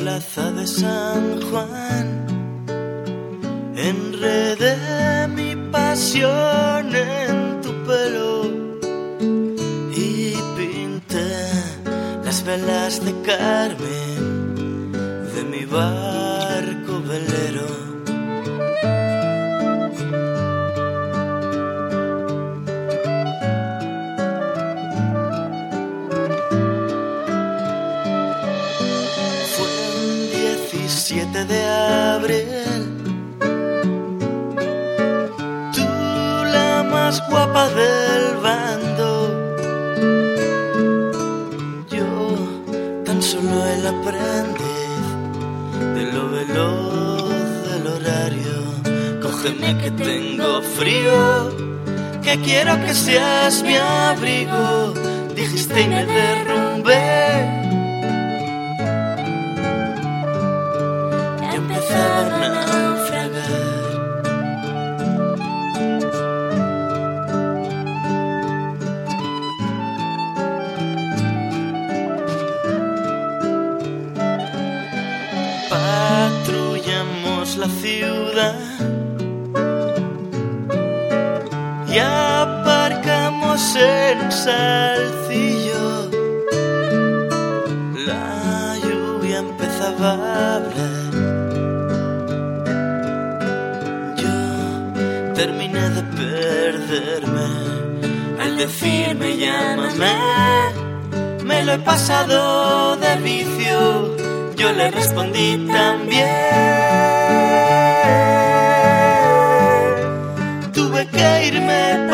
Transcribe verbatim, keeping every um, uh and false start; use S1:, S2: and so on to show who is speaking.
S1: plaza de San Juan enredé mi pasión en tu pelo y pinté las velas de Carmen de mi barco velero. siete de abril, tú la más guapa del bando, yo tan solo el aprendiz de lo veloz del horario. Cógeme que tengo frío, que quiero que seas mi abrigo, dijiste y me derrumbé. Empezaba a naufragar. Patrullamos la ciudad y aparcamos en un salcillo. La lluvia empezaba a hablar. Terminé de perderme al decirme llámame. Me lo he pasado de vicio, yo le respondí también. Tuve que irme